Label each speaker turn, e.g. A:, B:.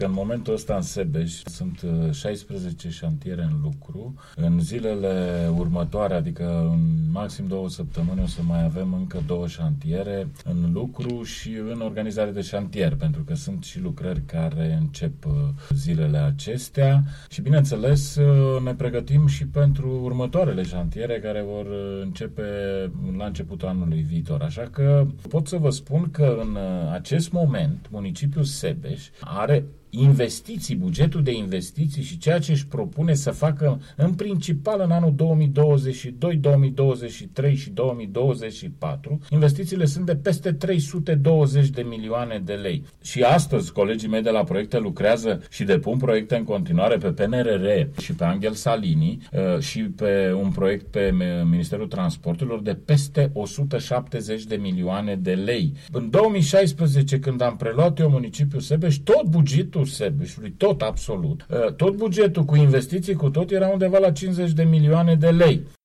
A: În momentul ăsta în Sebeș sunt 16 șantiere în lucru. În zilele următoare, adică în maxim 2 săptămâni, o să mai avem încă 2 șantiere în lucru și în organizare de șantier, pentru că sunt și lucrări care încep zilele acestea și, bineînțeles, ne pregătim și pentru următoarele șantiere care vor începe la începutul anului viitor. Așa că pot să vă spun că în acest moment municipiul Sebeș are investiții, bugetul de investiții și ceea ce își propune să facă în principal în anul 2022, 2023 și 2024, investițiile sunt de peste 320 de milioane de lei. Și astăzi colegii mei de la proiecte lucrează și depun proiecte în continuare pe PNRR și pe Angel Salini și pe un proiect pe Ministerul Transporturilor de peste 170 de milioane de lei. În 2016, când am preluat eu municipiul Sebeș, tot bugetul Sebeșului, tot absolut, tot bugetul cu investiții, cu tot, era undeva la 50 de milioane de lei.